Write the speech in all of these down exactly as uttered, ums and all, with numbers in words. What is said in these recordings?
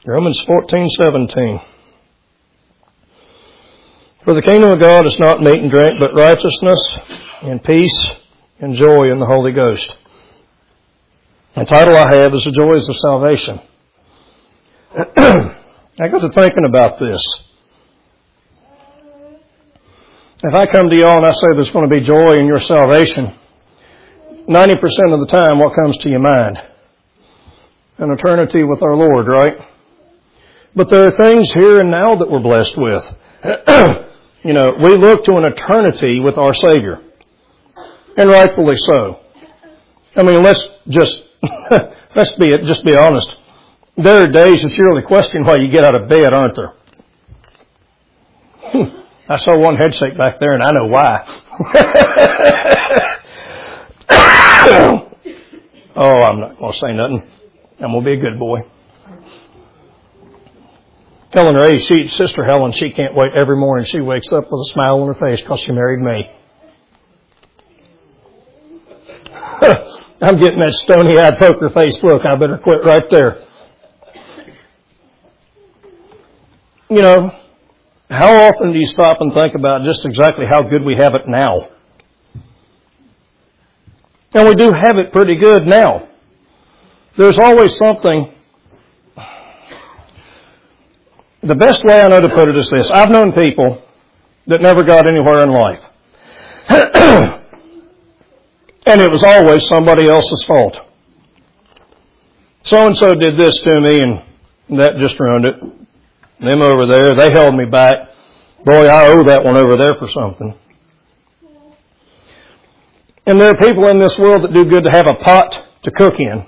Romans fourteen seventeen. For the kingdom of God is not meat and drink, but righteousness and peace and joy in the Holy Ghost. The title I have is The Joys of Salvation. I got to thinking about this. If I come to y'all and I say there's going to be joy in your salvation, ninety percent of the time what comes to your mind? An eternity with our Lord, right? But there are things here and now that we're blessed with. You know, we look to an eternity with our Savior. And rightfully so. I mean, let's just, let's be, just be honest. There are days that you really question why you get out of bed, aren't there? I saw one head shake back there and I know why. Oh, I'm not going to say nothing. I'm going to be a good boy. Helen Ray, she, Sister Helen, she can't wait every morning. She wakes up with a smile on her face because she married me. I'm getting that stony-eyed poker face look. I better quit right there. You know, how often do you stop and think about just exactly how good we have it now? And we do have it pretty good now. There's always something. The best way I know to put it is this. I've known people that never got anywhere in life. And it was always somebody else's fault. So-and-so did this to me and that just ruined it. Them over there, they held me back. Boy, I owe that one over there for something. And there are people in this world that do good to have a pot to cook in.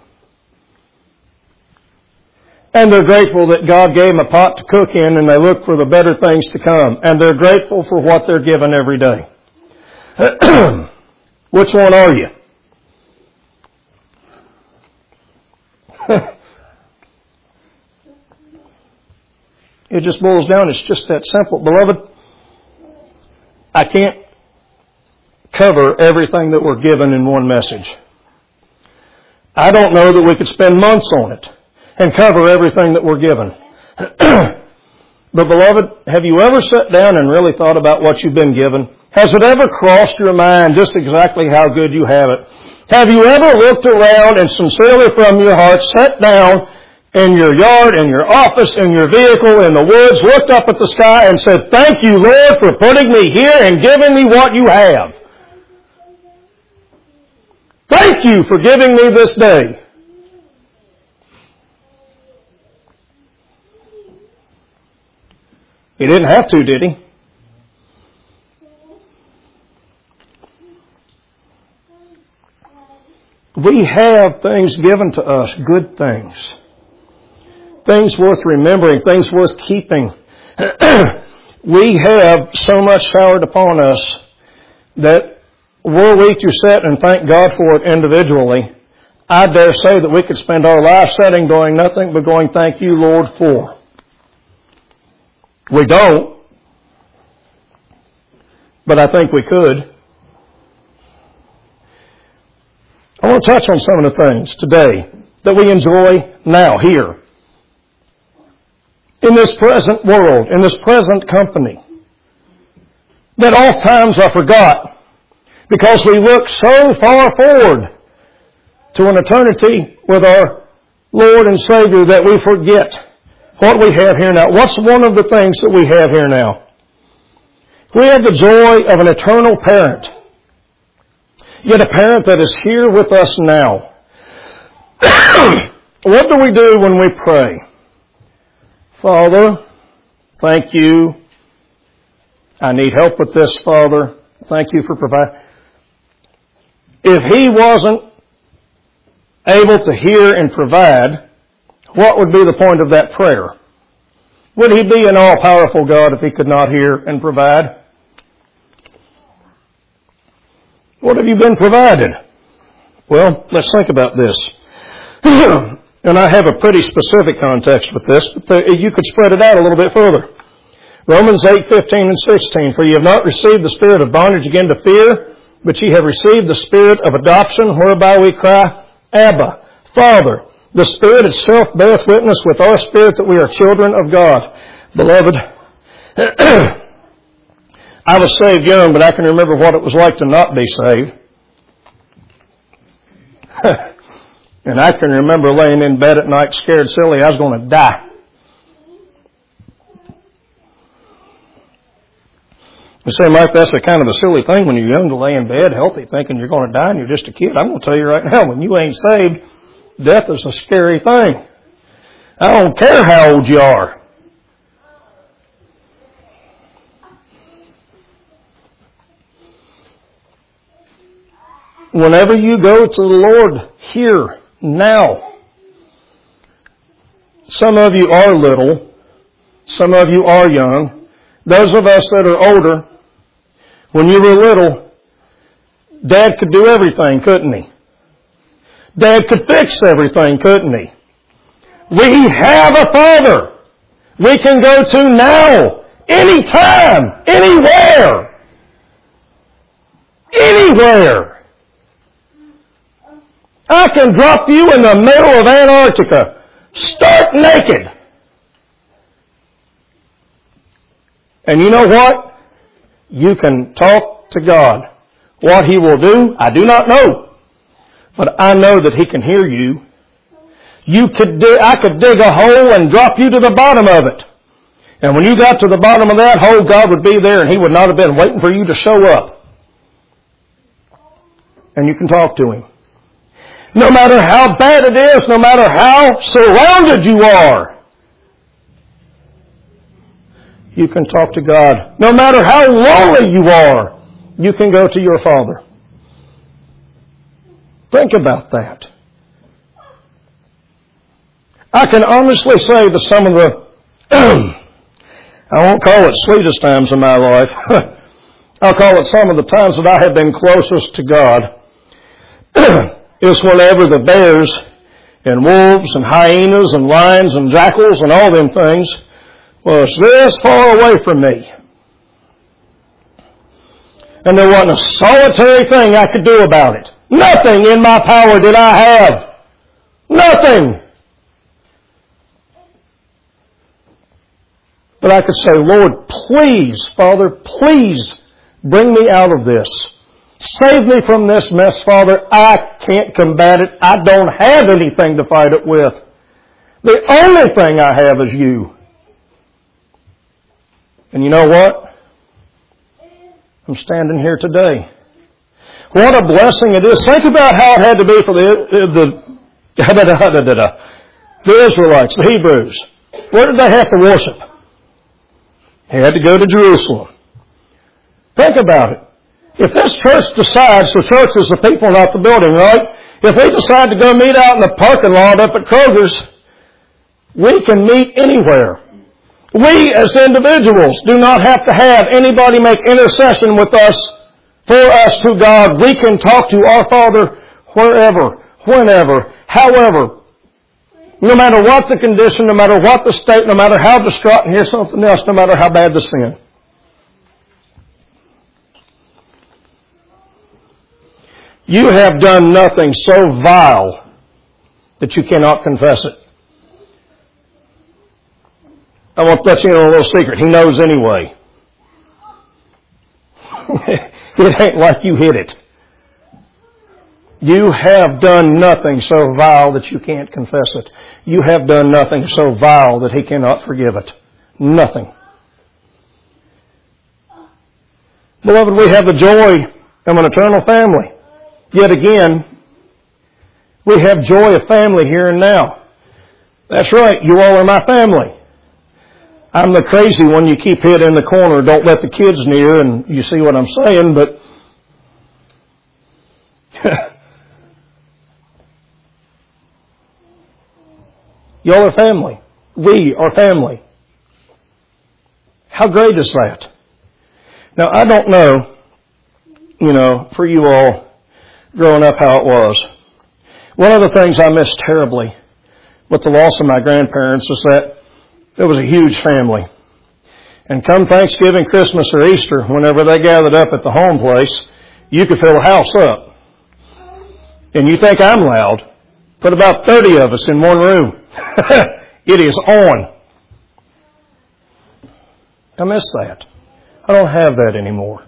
And they're grateful that God gave them a pot to cook in and they look for the better things to come. And they're grateful for what they're given every day. Which one are you? It just boils down. It's just that simple. Beloved, I can't cover everything that we're given in one message. I don't know that we could spend months on it and cover everything that we're given. But beloved, have you ever sat down and really thought about what you've been given? Has it ever crossed your mind just exactly how good you have it? Have you ever looked around and sincerely from your heart sat down in your yard, in your office, in your vehicle, in the woods, looked up at the sky and said, "Thank you, Lord, for putting me here and giving me what you have. Thank you for giving me this day." He didn't have to, did he? We have things given to us, good things. Things worth remembering, things worth keeping. We have so much showered upon us that were we to sit and thank God for it individually, I dare say that we could spend our life sitting doing nothing but going, "Thank you, Lord, for." We don't, but I think we could. I want to touch on some of the things today that we enjoy now, here. In this present world, in this present company, that oft times I forgot because we look so far forward to an eternity with our Lord and Savior that we forget what we have here now. What's one of the things that we have here now? We have the joy of an eternal parent. Yet a parent that is here with us now. What do we do when we pray? "Father, thank you. I need help with this, Father. Thank you for providing." If He wasn't able to hear and provide, what would be the point of that prayer? Would He be an all-powerful God if He could not hear and provide? What have you been provided? Well, let's think about this. And I have a pretty specific context with this, but you could spread it out a little bit further. Romans eight, fifteen and sixteen. "For ye have not received the spirit of bondage again to fear, but ye have received the spirit of adoption, whereby we cry, Abba, Father. The Spirit itself beareth witness with our spirit that we are children of God. Beloved, I was saved young, but I can remember what it was like to not be saved. And I can remember laying in bed at night scared silly I was going to die. You say, Mike, that's a kind of a silly thing when you're young to lay in bed healthy thinking you're going to die and you're just a kid. I'm going to tell you right now, when you ain't saved, death is a scary thing. I don't care how old you are. Whenever you go to the Lord here, now, some of you are little, some of you are young. Those of us that are older, when you were little, Dad could do everything, couldn't he? Dad could fix everything, couldn't he? We have a Father we can go to now, anytime, anywhere. Anywhere. I can drop you in the middle of Antarctica, stark naked. And you know what? You can talk to God. What He will do, I do not know. But I know that He can hear you. You could dig, I could dig a hole and drop you to the bottom of it. And when you got to the bottom of that hole, God would be there and He would not have been waiting for you to show up. And you can talk to Him. No matter how bad it is, no matter how surrounded you are, you can talk to God. No matter how lonely you are, you can go to your Father. Think about that. I can honestly say that some of the, I won't call it sweetest times in my life, I'll call it some of the times that I have been closest to God, is whenever the bears and wolves and hyenas and lions and jackals and all them things was this far away from me. And there wasn't a solitary thing I could do about it. Nothing in my power did I have. Nothing. But I could say, Lord, please, Father, please bring me out of this. Save me from this mess, Father. I can't combat it. I don't have anything to fight it with. The only thing I have is you. And you know what? I'm standing here today. What a blessing it is. Think about how it had to be for the, the, the Israelites, the Hebrews. Where did they have to worship? They had to go to Jerusalem. Think about it. If this church decides, the church is the people, not the building, right? If we decide to go meet out in the parking lot up at Kroger's, we can meet anywhere. We as individuals do not have to have anybody make intercession with us, for us to God. We can talk to our Father wherever, whenever, however. No matter what the condition, no matter what the state, no matter how distraught, and here's something else, no matter how bad the sin. You have done nothing so vile that you cannot confess it. I want to let you in on a little secret. He knows anyway. It ain't like you hid it. You have done nothing so vile that you can't confess it. You have done nothing so vile that He cannot forgive it. Nothing. Beloved, we have the joy of an eternal family. Yet again, we have joy of family here and now. That's right, you all are my family. I'm the crazy one you keep hid in the corner, don't let the kids near, and you see what I'm saying, but y'all are family. We are family. How great is that? Now, I don't know, you know, for you all, growing up how it was. One of the things I missed terribly with the loss of my grandparents is that there was a huge family. And come Thanksgiving, Christmas, or Easter, whenever they gathered up at the home place, you could fill a house up. And you think I'm loud. Put about thirty of us in one room. It is on. I miss that. I don't have that anymore.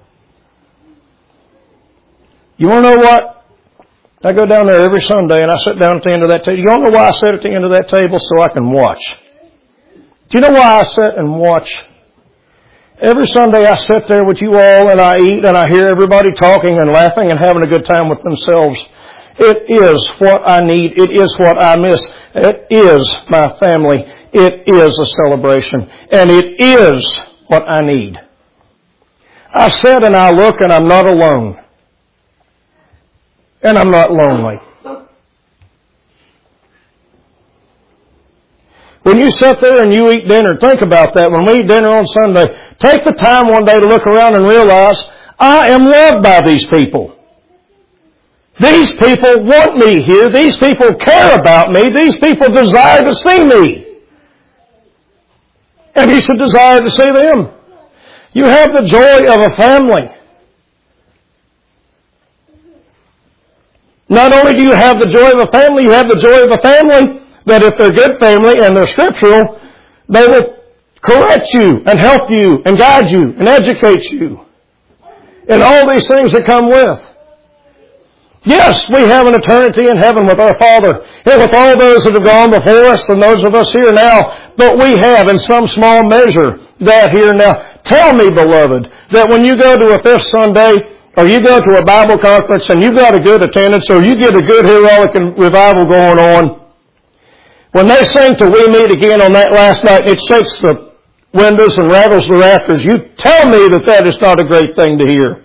You want to know what? I go down there every Sunday and I sit down at the end of that table. You don't know why I sit at the end of that table? So I can watch. Do you know why I sit and watch? Every Sunday I sit there with you all and I eat and I hear everybody talking and laughing and having a good time with themselves. It is what I need. It is what I miss. It is my family. It is a celebration. And it is what I need. I sit and I look and I'm not alone. And I'm not lonely. When you sit there and you eat dinner, think about that. When we eat dinner on Sunday, take the time one day to look around and realize, I am loved by these people. These people want me here. These people care about me. These people desire to see me. And you should desire to see them. You have the joy of a family. Not only do you have the joy of a family, you have the joy of a family that if they're good family and they're scriptural, they will correct you and help you and guide you and educate you. And all these things that come with. Yes, we have an eternity in heaven with our Father and with all those that have gone before us and those of us here now. But we have in some small measure that here now. Tell me, beloved, that when you go to a fifth Sunday or you go to a Bible conference and you've got a good attendance or you get a good heroic revival going on, when they sing till we meet again on that last night, it shakes the windows and rattles the rafters. You tell me that that is not a great thing to hear.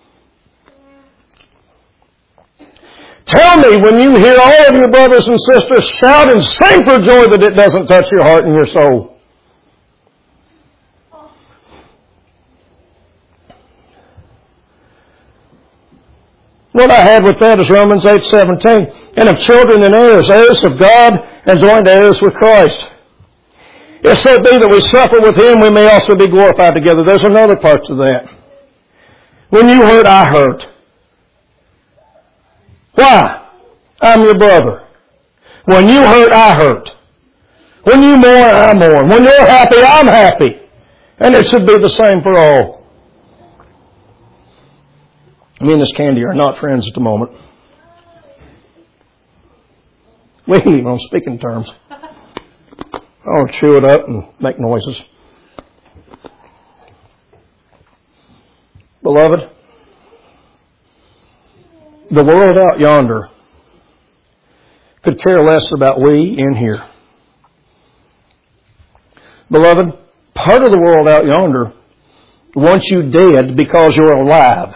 Tell me when you hear all of your brothers and sisters shout and sing for joy that it doesn't touch your heart and your soul. What I had with that is Romans eight seventeen. And of children and heirs, heirs of God, and joint heirs with Christ. If so be that we suffer with Him, we may also be glorified together. There's another part to that. When you hurt, I hurt. Why? I'm your brother. When you hurt, I hurt. When you mourn, I mourn. When you're happy, I'm happy. And it should be the same for all. Me and this Candy are not friends at the moment. We ain't even on speaking terms. I'll chew it up and make noises. Beloved, the world out yonder could care less about we in here. Beloved, part of the world out yonder wants you dead because you're alive.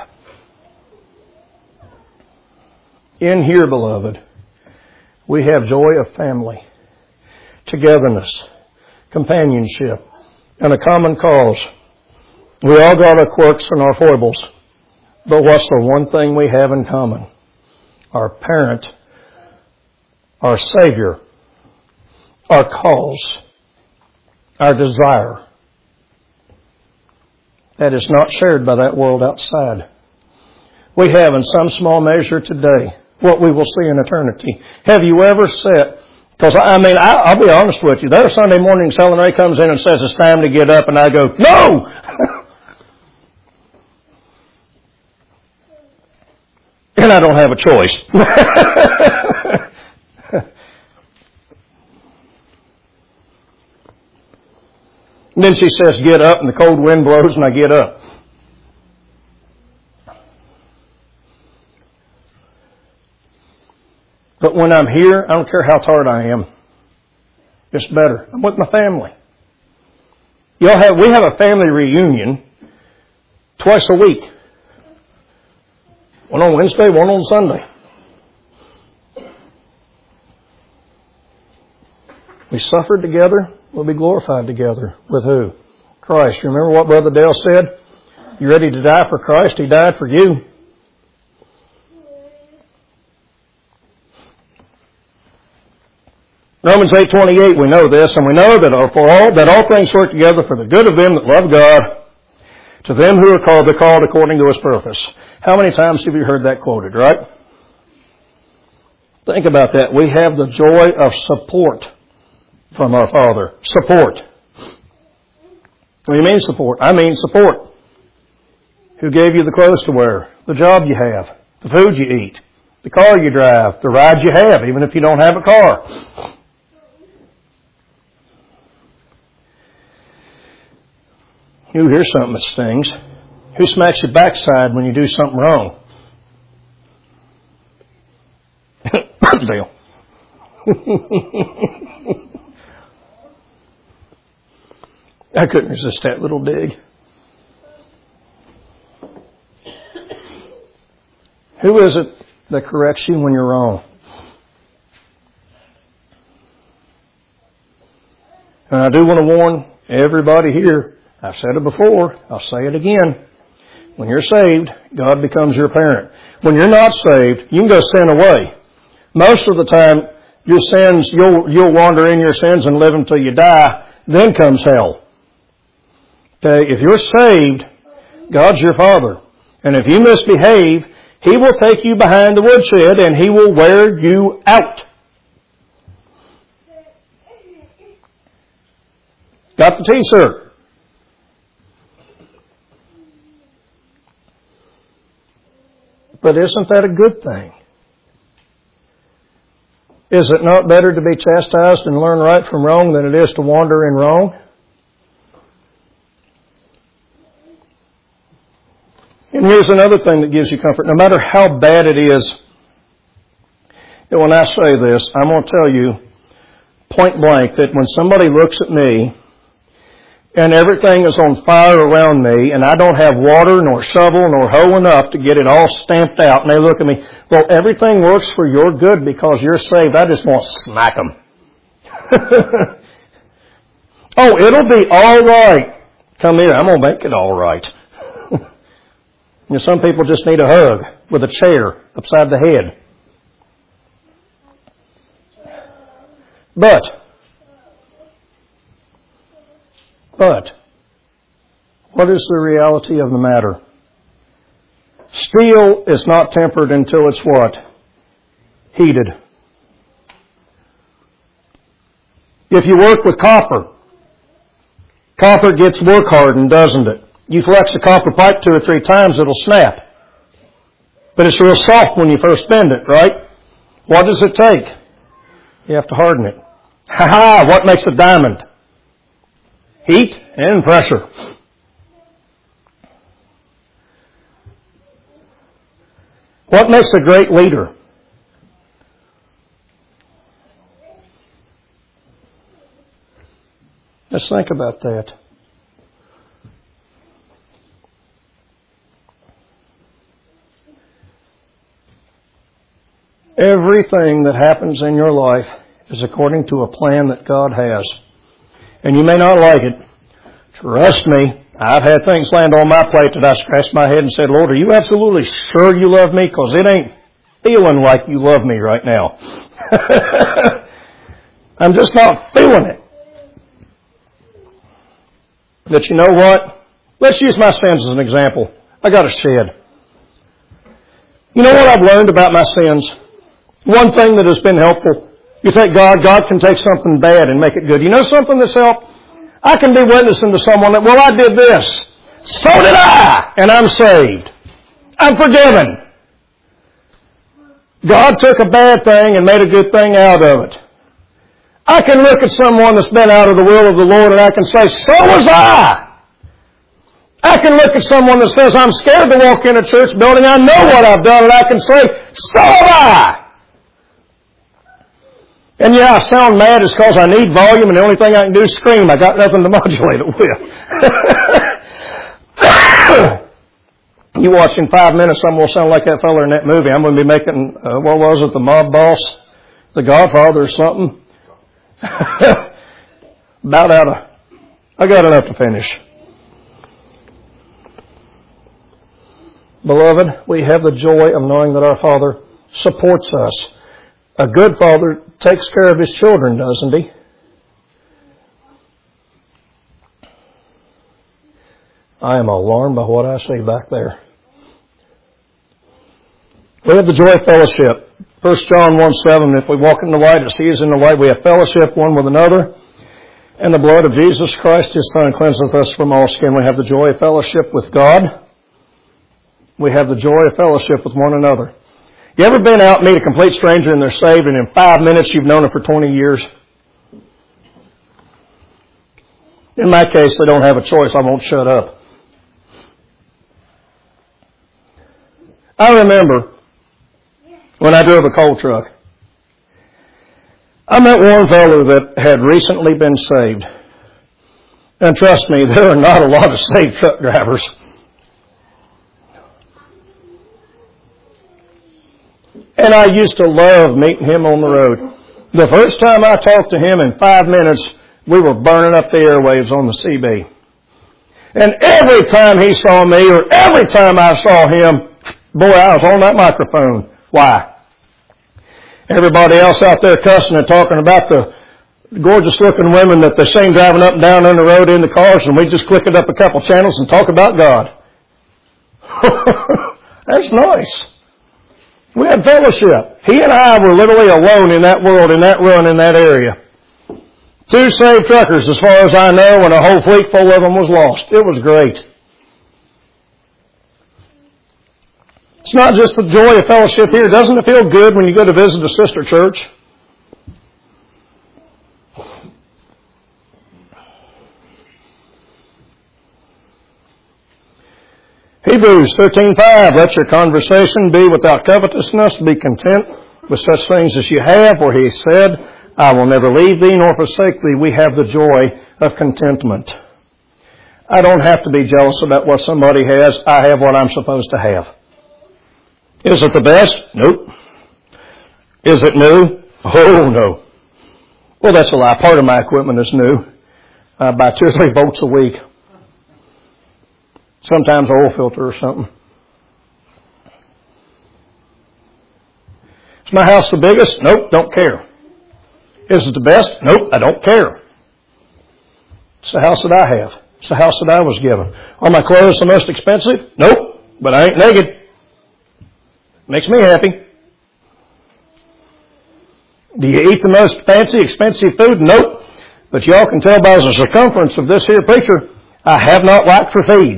In here, beloved, we have joy of family, togetherness, companionship, and a common cause. We all got our quirks and our foibles. But what's the one thing we have in common? Our parent, our Savior, our cause, our desire. That is not shared by that world outside. We have in some small measure today what we will see in eternity. Have you ever sat? Because, I mean, I, I'll be honest with you. There are Sunday mornings Helen Ray comes in and says it's time to get up, and I go, no! And I don't have a choice. And then she says, get up, and the cold wind blows, and I get up. But when I'm here, I don't care how tired I am. It's better. I'm with my family. Y'all have, we have a family reunion twice a week. One on Wednesday, one on Sunday. We suffered together, we'll be glorified together. With who? Christ. You remember what Brother Dale said? You ready to die for Christ? He died for you. Romans eight twenty-eight, we know this, and we know that for all that all things work together for the good of them that love God, to them who are called, they're called according to His purpose. How many times have you heard that quoted, right? Think about that. We have the joy of support from our Father. Support. What do you mean support? I mean support. Who gave you the clothes to wear, the job you have, the food you eat, the car you drive, the ride you have, even if you don't have a car. You hear something that stings. Who smacks your backside when you do something wrong? Deal. I couldn't resist that little dig. Who is it that corrects you when you're wrong? And I do want to warn everybody here, I've said it before, I'll say it again. When you're saved, God becomes your parent. When you're not saved, you can go sin away. Most of the time, your sins, you'll, you'll wander in your sins and live until you die. Then comes hell. Okay, if you're saved, God's your Father. And if you misbehave, He will take you behind the woodshed and He will wear you out. Got the tea, sir? But isn't that a good thing? Is it not better to be chastised and learn right from wrong than it is to wander in wrong? And here's another thing that gives you comfort. No matter how bad it is, and when I say this, I'm going to tell you point blank that when somebody looks at me and everything is on fire around me and I don't have water nor shovel nor hoe enough to get it all stamped out, and they look at me, well, everything works for your good because you're saved. I just want to smack them. Oh, it'll be all right. Come here, I'm going to make it all right. You know, some people just need a hug with a chair upside the head. But, but, what is the reality of the matter? Steel is not tempered until it's what? Heated. If you work with copper, copper gets work hardened, doesn't it? You flex the copper pipe two or three times, it'll snap. But it's real soft when you first bend it, right? What does it take? You have to harden it. Ha ha! What makes a diamond? Heat and pressure. What makes a great leader? Let's think about that. Everything that happens in your life is according to a plan that God has. And you may not like it. Trust me, I've had things land on my plate that I scratched my head and said, Lord, are you absolutely sure you love me? Because it ain't feeling like you love me right now. I'm just not feeling it. But you know what? Let's use my sins as an example. I got a shed. You know what I've learned about my sins? One thing that has been helpful. You think God, God can take something bad and make it good. You know something that's helped? I can be witnessing to someone that, well, I did this. So did I. And I'm saved. I'm forgiven. God took a bad thing and made a good thing out of it. I can look at someone that's been out of the will of the Lord and I can say, so was I. I can look at someone that says, I'm scared to walk in a church building. I know what I've done. And I can say, so have I. And yeah, I sound mad is because I need volume and the only thing I can do is scream. I got nothing to modulate it with. You watch in five minutes, I'm going to sound like that fella in that movie. I'm going to be making, uh, what was it, The Mob Boss? The Godfather or something? About out of, I got enough to finish. Beloved, we have the joy of knowing that our Father supports us. A good father takes care of his children, doesn't he? I am alarmed by what I see back there. We have the joy of fellowship. First John one seven, if we walk in the light as He is in the light, we have fellowship one with another. And the blood of Jesus Christ, His Son, cleanseth us from all sin. We have the joy of fellowship with God. We have the joy of fellowship with one another. You ever been out and meet a complete stranger and they're saved, and in five minutes you've known them for twenty years? In my case, they don't have a choice. I won't shut up. I remember when I drove a coal truck, I met one fellow that had recently been saved. And trust me, there are not a lot of saved truck drivers. And I used to love meeting him on the road. The first time I talked to him, in five minutes, we were burning up the airwaves on the C B. And every time he saw me, or every time I saw him, boy, I was on that microphone. Why? Everybody else out there cussing and talking about the gorgeous looking women that they seen driving up and down on the road in the cars, and we just click it up a couple channels and talk about God. That's nice. We had fellowship. He and I were literally alone in that world, in that run, in that area. Two saved truckers, as far as I know, and a whole fleet full of them was lost. It was great. It's not just the joy of fellowship here. Doesn't it feel good when you go to visit a sister church? Hebrews thirteen five, let your conversation be without covetousness, be content with such things as you have, for He said, I will never leave thee nor forsake thee. We have the joy of contentment. I don't have to be jealous about what somebody has. I have what I'm supposed to have. Is it the best? Nope. Is it new? Oh, no. Well, that's a lie. Part of my equipment is new. I buy two or three bolts a week. Sometimes an oil filter or something. Is my house the biggest? Nope, don't care. Is it the best? Nope, I don't care. It's the house that I have. It's the house that I was given. Are my clothes the most expensive? Nope, but I ain't naked. Makes me happy. Do you eat the most fancy, expensive food? Nope. But y'all can tell by the circumference of this here preacher, I have not lacked for feed.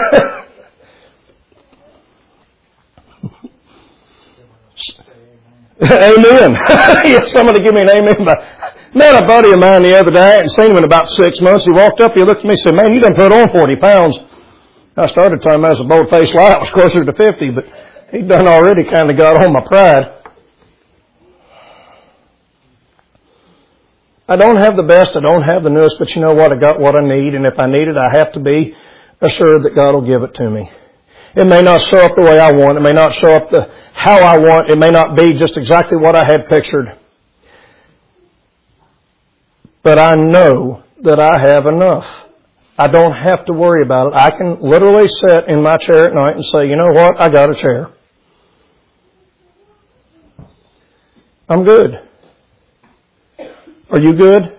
Amen. Yes, somebody give me an amen. Met a buddy of mine the other day. I hadn't seen him in about six months. He walked up, he looked at me and said, man, you done put on forty pounds. I started telling him I was a bold-faced lie. I was closer to fifty, but he done already kind of got on my pride. I don't have the best, I don't have the newest, but you know what? I got what I need, and if I need it, I have to be assured that God will give it to me. It may not show up the way I want. It may not show up the how I want. It may not be just exactly what I had pictured. But I know that I have enough. I don't have to worry about it. I can literally sit in my chair at night and say, you know what? I got a chair. I'm good. Are you good?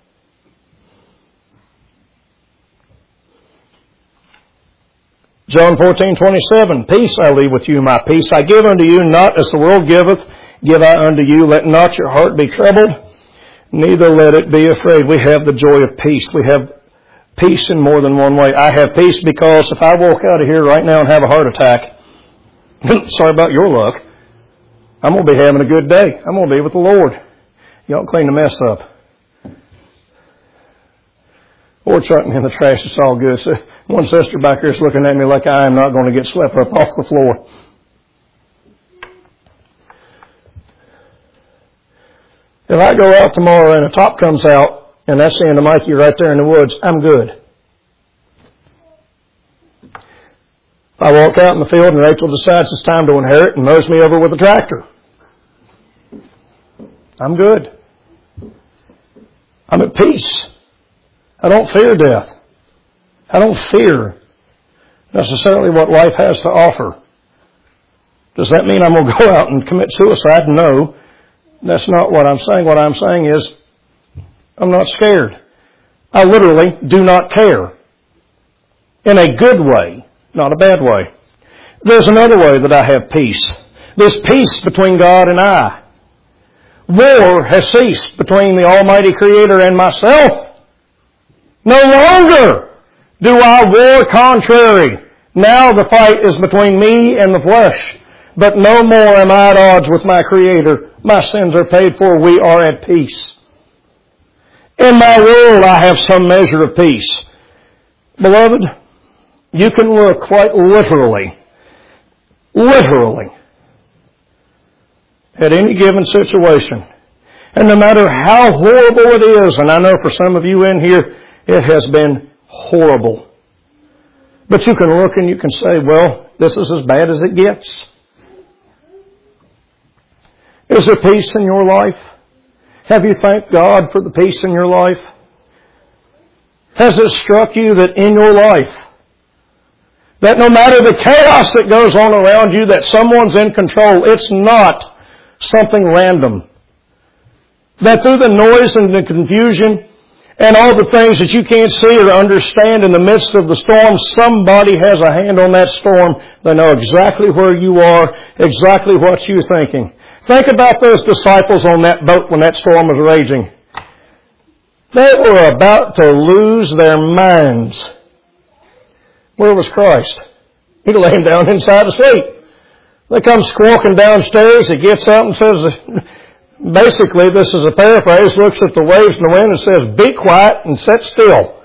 John fourteen twenty-seven, peace I leave with you, my peace I give unto you, not as the world giveth, give I unto you. Let not your heart be troubled, neither let it be afraid. We have the joy of peace. We have peace in more than one way. I have peace because if I walk out of here right now and have a heart attack, sorry about your luck, I'm going to be having a good day. I'm going to be with the Lord. Y'all clean the mess up. Or chucking in the trash, it's all good. So one sister back here is looking at me like I am not going to get swept up off the floor. If I go out tomorrow and a top comes out, and that's saying to Mikey right there in the woods, I'm good. If I walk out in the field and Rachel decides it's time to inherit and mows me over with a tractor, I'm good. I'm at peace. I don't fear death. I don't fear necessarily what life has to offer. Does that mean I'm going to go out and commit suicide? No. That's not what I'm saying. What I'm saying is I'm not scared. I literally do not care. In a good way, not a bad way. There's another way that I have peace. There's peace between God and I. War has ceased between the Almighty Creator and myself. No longer do I war contrary. Now the fight is between me and the flesh. But no more am I at odds with my Creator. My sins are paid for. We are at peace. In my world I have some measure of peace. Beloved, you can look quite literally, literally, at any given situation. And no matter how horrible it is, and I know for some of you in here, it has been horrible. But you can look and you can say, well, this is as bad as it gets. Is there peace in your life? Have you thanked God for the peace in your life? Has it struck you that in your life, that no matter the chaos that goes on around you, that someone's in control? It's not something random. That through the noise and the confusion and all the things that you can't see or understand in the midst of the storm, somebody has a hand on that storm. They know exactly where you are, exactly what you're thinking. Think about those disciples on that boat when that storm was raging. They were about to lose their minds. Where was Christ? He laying down inside asleep. They come squawking downstairs. He gets up and says, basically, this is a paraphrase, looks at the waves and the wind and says, be quiet and sit still.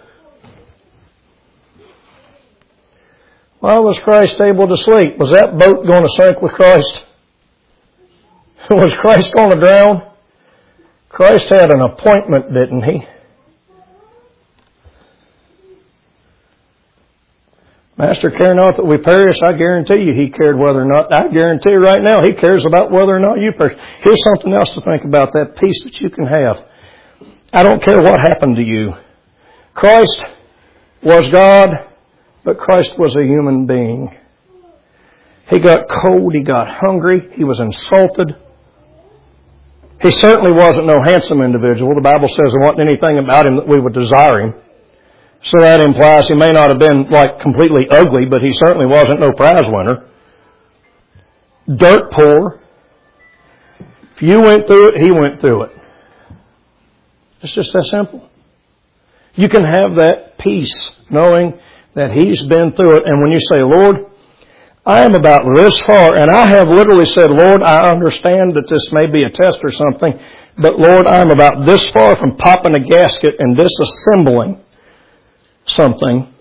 Why was Christ able to sleep? Was that boat going to sink with Christ? Was Christ going to drown? Christ had an appointment, didn't He? Master, care not that we perish. I guarantee you He cared whether or not. I guarantee you right now He cares about whether or not you perish. Here's something else to think about, that peace that you can have. I don't care what happened to you. Christ was God, but Christ was a human being. He got cold. He got hungry. He was insulted. He certainly wasn't no handsome individual. The Bible says there wasn't anything about Him that we would desire Him. So that implies He may not have been like completely ugly, but He certainly wasn't no prize winner. Dirt poor. If you went through it, He went through it. It's just that simple. You can have that peace knowing that He's been through it. And when you say, Lord, I am about this far, and I have literally said, Lord, I understand that this may be a test or something, but Lord, I'm about this far from popping a gasket and disassembling something.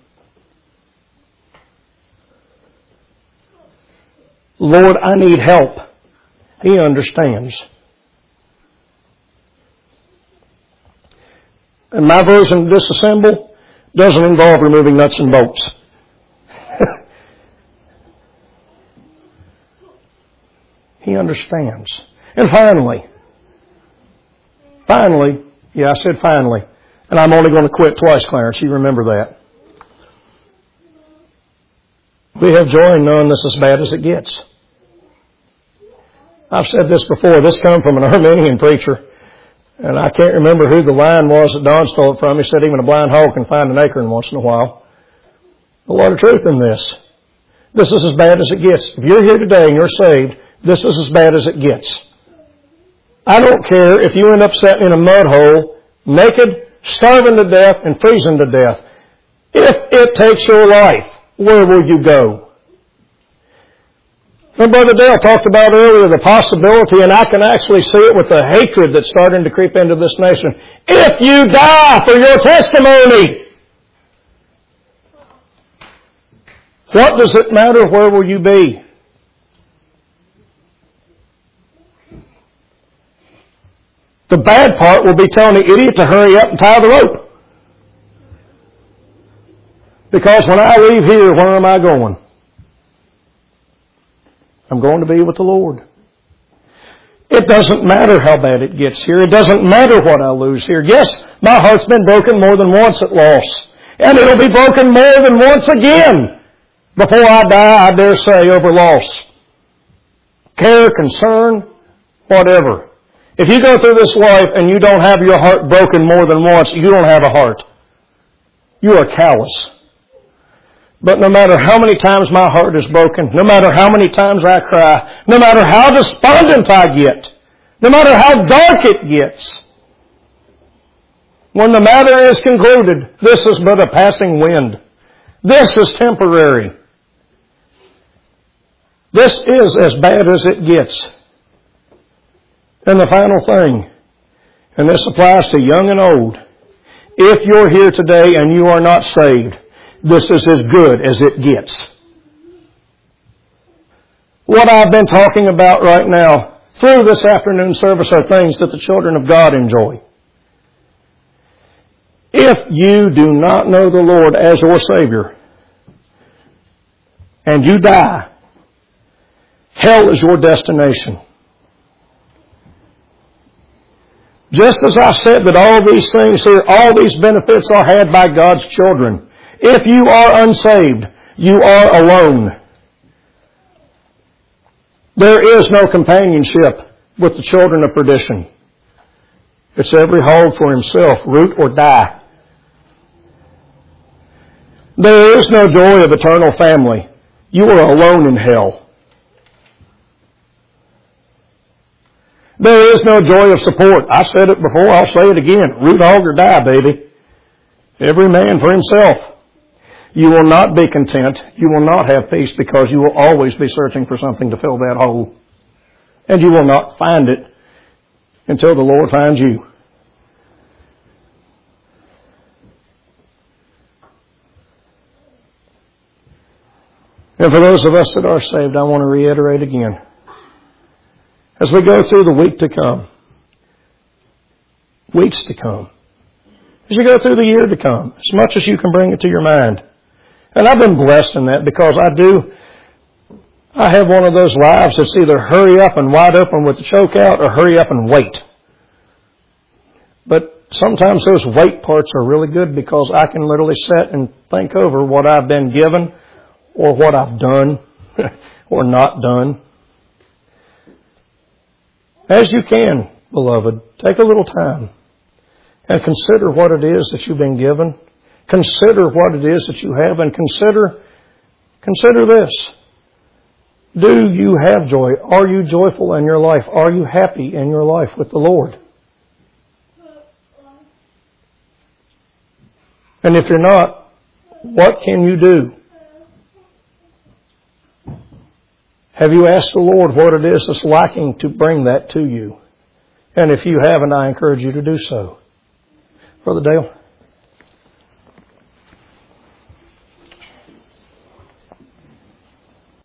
Lord, I need help. He understands. And my version of disassemble doesn't involve removing nuts and bolts. He understands. And finally, finally, yeah, I said finally, and I'm only going to quit twice, Clarence. You remember that. We have joy in knowing this is as bad as it gets. I've said this before. This comes from an Arminian preacher, and I can't remember who the line was that Don stole it from. He said even a blind hog can find an acorn once in a while. A lot of truth in this. This is as bad as it gets. If you're here today and you're saved, this is as bad as it gets. I don't care if you end up sitting in a mud hole, naked, starving to death, and freezing to death. If it takes your life, where will you go? And Brother Dale talked about earlier the possibility, and I can actually see it with the hatred that's starting to creep into this nation. If you die for your testimony, what does it matter? Where will you be? The bad part will be telling the idiot to hurry up and tie the rope. Because when I leave here, where am I going? I'm going to be with the Lord. It doesn't matter how bad it gets here. It doesn't matter what I lose here. Yes, my heart's been broken more than once at loss. And it'll be broken more than once again before I die, I dare say, over loss. Care, concern, whatever. If you go through this life and you don't have your heart broken more than once, you don't have a heart. You are callous. But no matter how many times my heart is broken, no matter how many times I cry, no matter how despondent I get, no matter how dark it gets, when the matter is concluded, this is but a passing wind. This is temporary. This is as bad as it gets. And the final thing, and this applies to young and old, if you're here today and you are not saved, this is as good as it gets. What I've been talking about right now through this afternoon service are things that the children of God enjoy. If you do not know the Lord as your Savior and you die, hell is your destination. Just as I said that all these things here, all these benefits are had by God's children. If you are unsaved, you are alone. There is no companionship with the children of perdition. It's every hog for himself, root or die. There is no joy of eternal family. You are alone in hell. There is no joy of support. I said it before, I'll say it again. Root hog or die, baby. Every man for himself. You will not be content. You will not have peace because you will always be searching for something to fill that hole. And you will not find it until the Lord finds you. And for those of us that are saved, I want to reiterate again. As we go through the week to come, weeks to come, as you go through the year to come, as much as you can bring it to your mind. And I've been blessed in that because I do, I have one of those lives that's either hurry up and wide open with the choke out or hurry up and wait. But sometimes those wait parts are really good because I can literally sit and think over what I've been given or what I've done or not done. As you can, beloved, take a little time and consider what it is that you've been given. Consider what it is that you have and consider, consider this. Do you have joy? Are you joyful in your life? Are you happy in your life with the Lord? And if you're not, what can you do? Have you asked the Lord what it is that's lacking to bring that to you? And if you haven't, I encourage you to do so. Brother Dale.